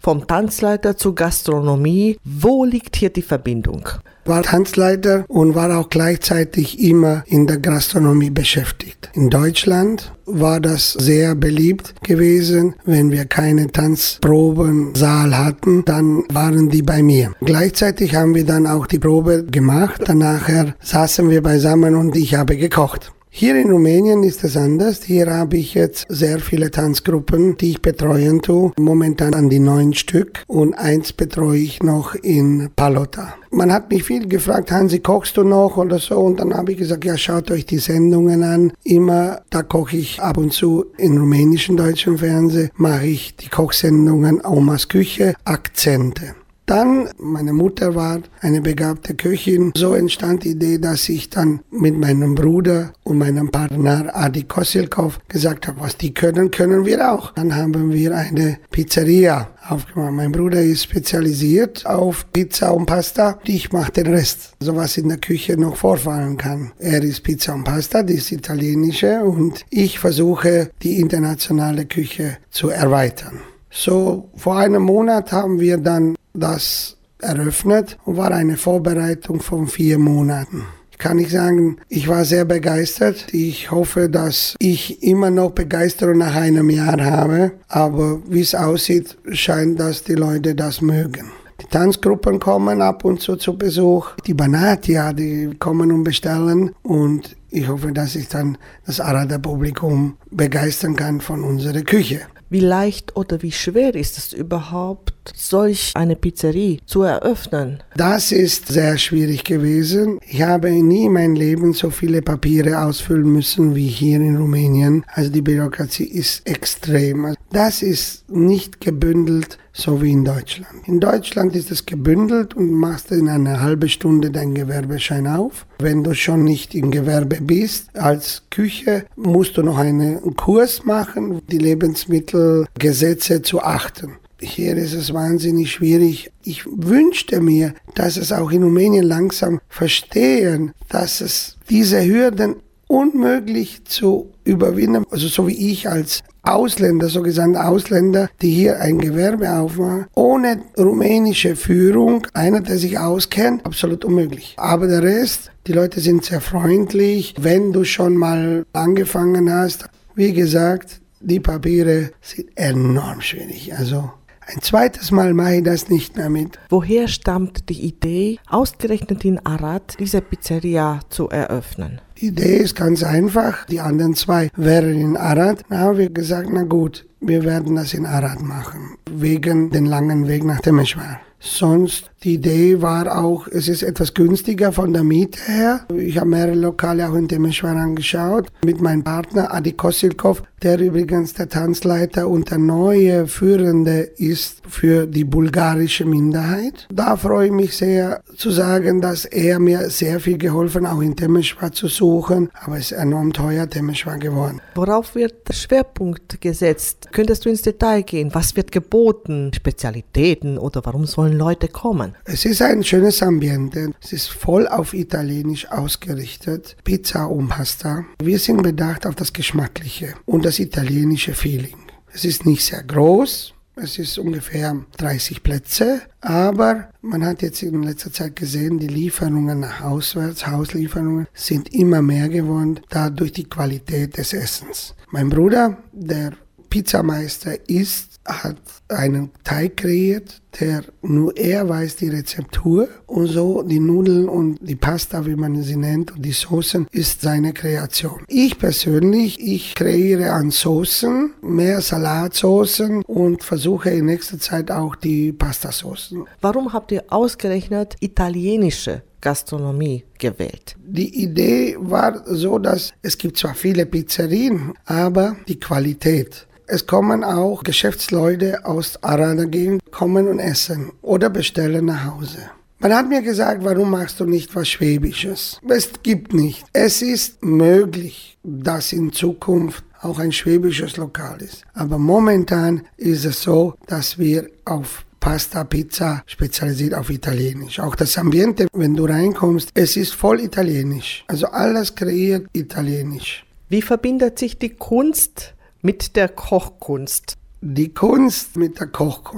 vom Tanzleiter zur Gastronomie. Wo liegt hier die Verbindung? War Tanzleiter und war auch gleichzeitig immer in der Gastronomie beschäftigt. In Deutschland war das sehr beliebt gewesen. Wenn wir keine Tanzprobensaal hatten, dann waren die bei mir. Gleichzeitig haben wir dann auch die Probe gemacht. Danach saßen wir beisammen und ich habe gekocht. Hier in Rumänien ist es anders. Hier habe ich jetzt sehr viele Tanzgruppen, die ich betreuen tue. Momentan an die 9 Stück und 1 betreue ich noch in Palota. Man hat mich viel gefragt, Hansi, kochst du noch oder so? Und dann habe ich gesagt, ja, schaut euch die Sendungen an. Immer, da koche ich ab und zu in rumänischen deutschen Fernsehen, mache ich die Kochsendungen Omas Küche, Akzente. Dann, meine Mutter war eine begabte Köchin. So entstand die Idee, dass ich dann mit meinem Bruder und meinem Partner Adi Kosilkov gesagt habe, was die können, können wir auch. Dann haben wir eine Pizzeria aufgemacht. Mein Bruder ist spezialisiert auf Pizza und Pasta. Ich mache den Rest, so was in der Küche noch vorfallen kann. Er ist Pizza und Pasta, das ist italienische, und ich versuche, die internationale Küche zu erweitern. So, vor einem Monat haben wir dann das eröffnet und war eine Vorbereitung von 4 Monaten. Ich kann nicht sagen, ich war sehr begeistert. Ich hoffe, dass ich immer noch Begeisterung nach einem Jahr habe. Aber wie es aussieht, scheint, dass die Leute das mögen. Die Tanzgruppen kommen ab und zu Besuch. Die Banatia, die kommen und bestellen. Und ich hoffe, dass ich dann das Arader-Publikum begeistern kann von unserer Küche. Wie leicht oder wie schwer ist es überhaupt, solch eine Pizzeria zu eröffnen? Das ist sehr schwierig gewesen. Ich habe nie in meinem Leben so viele Papiere ausfüllen müssen wie hier in Rumänien. Also die Bürokratie ist extrem. Das ist nicht gebündelt, so wie in Deutschland. In Deutschland ist es gebündelt und machst in einer halben Stunde deinen Gewerbeschein auf. Wenn du schon nicht im Gewerbe bist, als Küche, musst du noch einen Kurs machen, die Lebensmittelgesetze zu achten. Hier ist es wahnsinnig schwierig. Ich wünschte mir, dass es auch in Rumänien langsam verstehen, dass es diese Hürden unmöglich zu überwinden, also so wie ich als Ausländer, sogenannte Ausländer, die hier ein Gewerbe aufmachen, ohne rumänische Führung, einer, der sich auskennt, absolut unmöglich. Aber der Rest, die Leute sind sehr freundlich, wenn du schon mal angefangen hast. Wie gesagt, die Papiere sind enorm schwierig, also ein zweites Mal mache ich das nicht mehr mit. Woher stammt die Idee, ausgerechnet in Arad diese Pizzeria zu eröffnen? Die Idee ist ganz einfach. Die anderen 2 wären in Arad. Da haben wir gesagt, na gut, wir werden das in Arad machen, wegen den langen Weg nach Temeswar. Sonst, die Idee war auch, es ist etwas günstiger von der Miete her. Ich habe mehrere Lokale auch in Temeswar angeschaut. Mit meinem Partner Adi Kosilkov, der übrigens der Tanzleiter und der neue Führende ist für die bulgarische Minderheit. Da freue ich mich sehr zu sagen, dass er mir sehr viel geholfen hat, auch in Temeswar zu suchen. Aber es ist enorm teuer, Temeswar geworden. Worauf wird der Schwerpunkt gesetzt? Könntest du ins Detail gehen? Was wird geboten? Spezialitäten oder warum sollen Leute kommen? Es ist ein schönes Ambiente. Es ist voll auf Italienisch ausgerichtet. Pizza und Pasta. Wir sind bedacht auf das Geschmackliche und das italienische Feeling. Es ist nicht sehr groß. Es ist ungefähr 30 Plätze, aber man hat jetzt in letzter Zeit gesehen, die Lieferungen nach auswärts, Hauslieferungen, sind immer mehr geworden, dadurch die Qualität des Essens. Mein Bruder, der Pizzameister ist, hat einen Teig kreiert, der nur er weiß die Rezeptur, und so die Nudeln und die Pasta, wie man sie nennt, und die Soßen ist seine Kreation. Ich persönlich, ich kreiere an Soßen, mehr Salatsoßen und versuche in nächster Zeit auch die Pastasoßen. Warum habt ihr ausgerechnet italienische Gastronomie gewählt? Die Idee war so, dass es gibt zwar viele Pizzerien, aber die Qualität. Es kommen auch Geschäftsleute aus Arad Gegend, kommen und essen oder bestellen nach Hause. Man hat mir gesagt, warum machst du nicht was Schwäbisches? Es gibt nicht. Es ist möglich, dass in Zukunft auch ein schwäbisches Lokal ist. Aber momentan ist es so, dass wir auf Pasta, Pizza spezialisiert auf Italienisch. Auch das Ambiente, wenn du reinkommst, es ist voll italienisch. Also alles kreiert italienisch. Wie verbindet sich die Kunst mit der Kochkunst? Die Kunst mit der Kochkunst.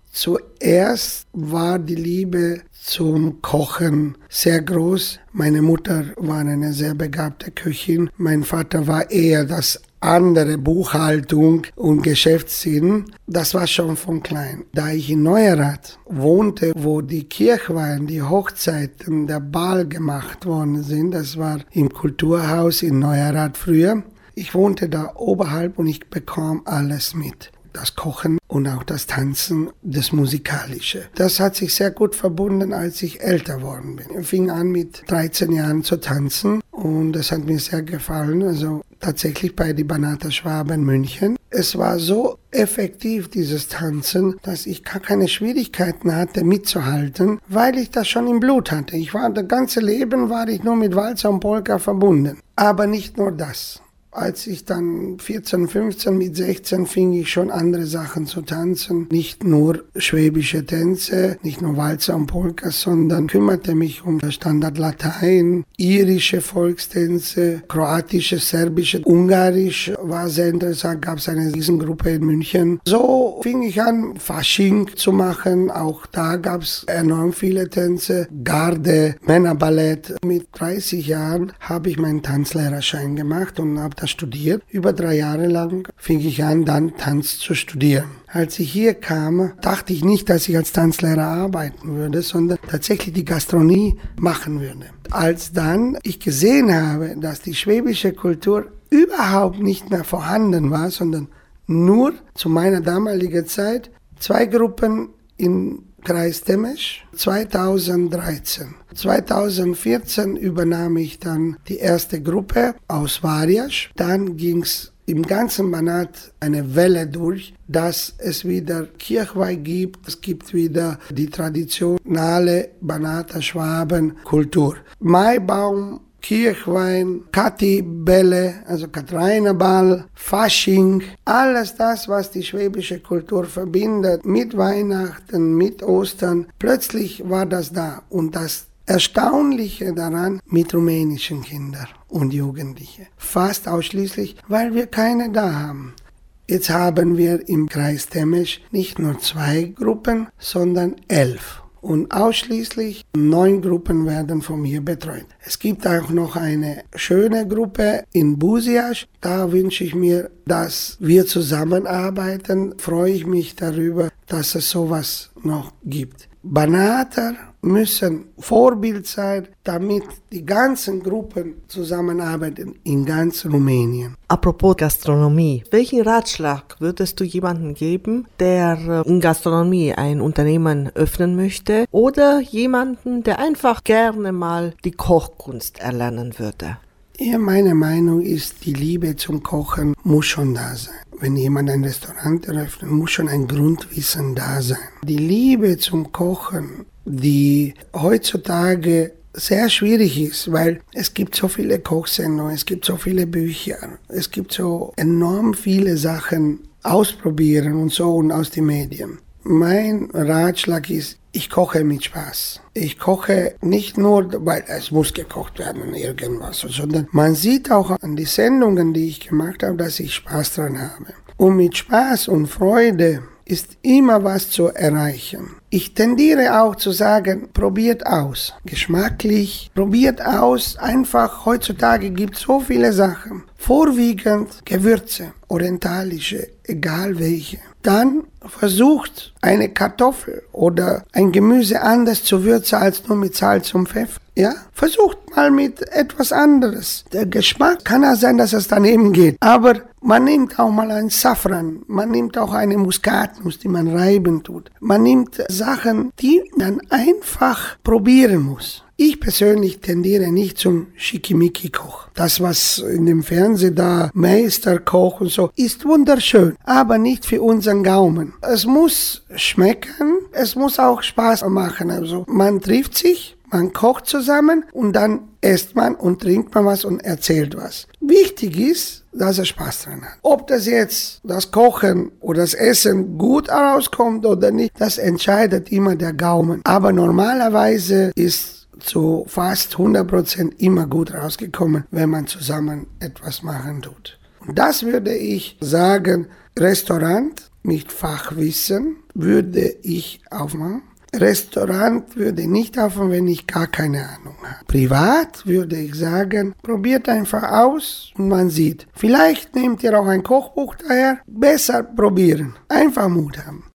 Zuerst war die Liebe zum Kochen sehr groß. Meine Mutter war eine sehr begabte Köchin. Mein Vater war eher das andere, Buchhaltung und Geschäftssinn. Das war schon von klein. Da ich in Neurath wohnte, wo die Kirchweihen, die Hochzeiten, der Ball gemacht worden sind, das war im Kulturhaus in Neurath früher. Ich wohnte da oberhalb und ich bekam alles mit. Das Kochen und auch das Tanzen, das Musikalische. Das hat sich sehr gut verbunden, als ich älter worden bin. Ich fing an mit 13 Jahren zu tanzen und das hat mir sehr gefallen. Also tatsächlich bei die Banata Schwaben München. Es war so effektiv, dieses Tanzen, dass ich gar keine Schwierigkeiten hatte mitzuhalten, weil ich das schon im Blut hatte. Das ganze Leben war ich nur mit Walzer und Polka verbunden. Aber nicht nur das. Als ich dann 14, 15, mit 16 fing ich schon andere Sachen zu tanzen. Nicht nur schwäbische Tänze, nicht nur Walzer und Polka, sondern kümmerte mich um Standard Latein, irische Volkstänze, kroatische, serbische, ungarisch war sehr interessant, gab es eine Riesengruppe in München. So fing ich an, Fasching zu machen. Auch da gab es enorm viele Tänze. Garde, Männerballett. Mit 30 Jahren habe ich meinen Tanzlehrerschein gemacht und habe das studiert. Über 3 Jahre lang fing ich an, dann Tanz zu studieren. Als ich hier kam, dachte ich nicht, dass ich als Tanzlehrer arbeiten würde, sondern tatsächlich die Gastronomie machen würde. Als dann ich gesehen habe, dass die schwäbische Kultur überhaupt nicht mehr vorhanden war, sondern nur zu meiner damaligen Zeit 2 Gruppen in Kreis Temesch, 2013. 2014 übernahm ich dann die erste Gruppe aus Variasch. Dann ging es im ganzen Banat eine Welle durch, dass es wieder Kirchweih gibt. Es gibt wieder die traditionelle Banater Schwaben Kultur. Maibaum, Kirchwein, Kati-Bälle, also Katharinerball, Fasching, alles das, was die schwäbische Kultur verbindet mit Weihnachten, mit Ostern. Plötzlich war das da und das Erstaunliche daran mit rumänischen Kindern und Jugendlichen. Fast ausschließlich, weil wir keine da haben. Jetzt haben wir im Kreis Temesch nicht nur 2 Gruppen, sondern 11. Und ausschließlich 9 Gruppen werden von mir betreut. Es gibt auch noch eine schöne Gruppe in Buziasch. Da wünsche ich mir, dass wir zusammenarbeiten. Freue ich mich darüber, dass es sowas noch gibt. Banater müssen Vorbild sein, damit die ganzen Gruppen zusammenarbeiten in ganz Rumänien. Apropos Gastronomie, welchen Ratschlag würdest du jemandem geben, der in Gastronomie ein Unternehmen öffnen möchte oder jemanden, der einfach gerne mal die Kochkunst erlernen würde? Ja, meine Meinung ist, die Liebe zum Kochen muss schon da sein. Wenn jemand ein Restaurant eröffnet, muss schon ein Grundwissen da sein. Die Liebe zum Kochen, die heutzutage sehr schwierig ist, weil es gibt so viele Kochsendungen, es gibt so viele Bücher, es gibt so enorm viele Sachen ausprobieren und so und aus den Medien. Mein Ratschlag ist, ich koche mit Spaß. Ich koche nicht nur, weil es muss gekocht werden, irgendwas, sondern man sieht auch an die Sendungen, die ich gemacht habe, dass ich Spaß dran habe. Und mit Spaß und Freude ist immer was zu erreichen. Ich tendiere auch zu sagen, probiert aus. Geschmacklich, probiert aus. Einfach, heutzutage gibt es so viele Sachen. Vorwiegend Gewürze, orientalische, egal welche. Dann versucht eine Kartoffel oder ein Gemüse anders zu würzen als nur mit Salz und Pfeffer. Ja? Versucht mal mit etwas anderes. Der Geschmack kann ja sein, dass es daneben geht. Aber man nimmt auch mal einen Safran. Man nimmt auch eine Muskatnuss, die man reiben tut. Man nimmt Sachen, die man einfach probieren muss. Ich persönlich tendiere nicht zum Schickimicki-Koch. Das, was in dem Fernsehen da, Meisterkoch und so, ist wunderschön, aber nicht für unseren Gaumen. Es muss schmecken, es muss auch Spaß machen. Also man trifft sich, man kocht zusammen und dann isst man und trinkt man was und erzählt was. Wichtig ist, dass er Spaß dran hat. Ob das jetzt das Kochen oder das Essen gut herauskommt oder nicht, das entscheidet immer der Gaumen. Aber normalerweise ist zu fast 100% immer gut rausgekommen, wenn man zusammen etwas machen tut. Und das würde ich sagen, Restaurant mit Fachwissen würde ich aufmachen. Restaurant würde nicht aufmachen, wenn ich gar keine Ahnung habe. Privat würde ich sagen, probiert einfach aus und man sieht. Vielleicht nehmt ihr auch ein Kochbuch daher. Besser probieren. Einfach Mut haben.